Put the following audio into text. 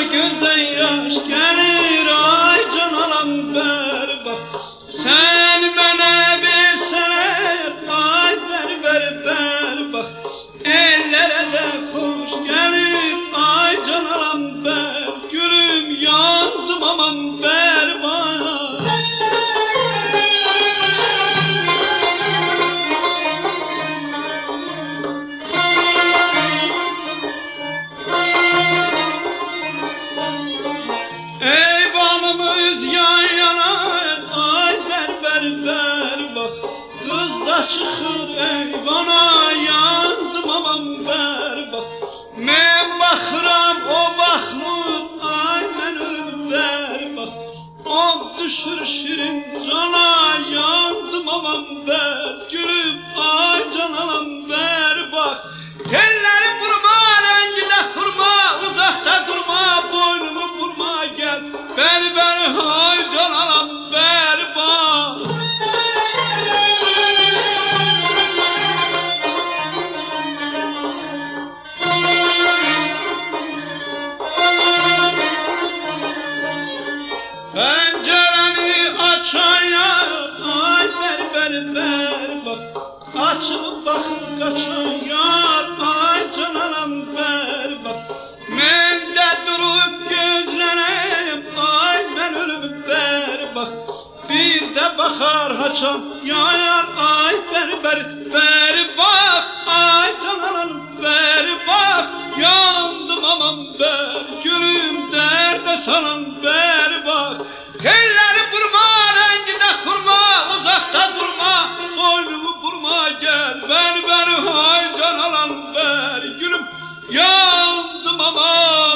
gözden yaş gelir ay can alam bak. Sen bana bir sene ay ver bak. Ellere de kuş gelir ay can alam gülüm yandım aman ver bak. Ey balımız yan yana ay ver bak. Kız da çıkır ey bana yandım aman ver bak. Men bakıram o bakmır ay men ölüm ver bak. O düşür şirin cana yandım aman ver gülüm ay can alam ver bak. Telleri vurma rengine vurma uzakta durma boynumu vurma gel ver ay can alam ver bak. Pencereni açan yar ay ver bak. Açıp bakıp kaçan yar ay can alam ver bak. Men de durup gözlerim ay men ölüp ver bak. Bir de bakar haçan yar ay ver bak. Ay can alam ver bak. Yandım aman ver gülüm derde salam ver bak. Telleri vurma rengine vurma uzakta durma boynumu vurma gel ver hay can alan ver gülüm yandım aman.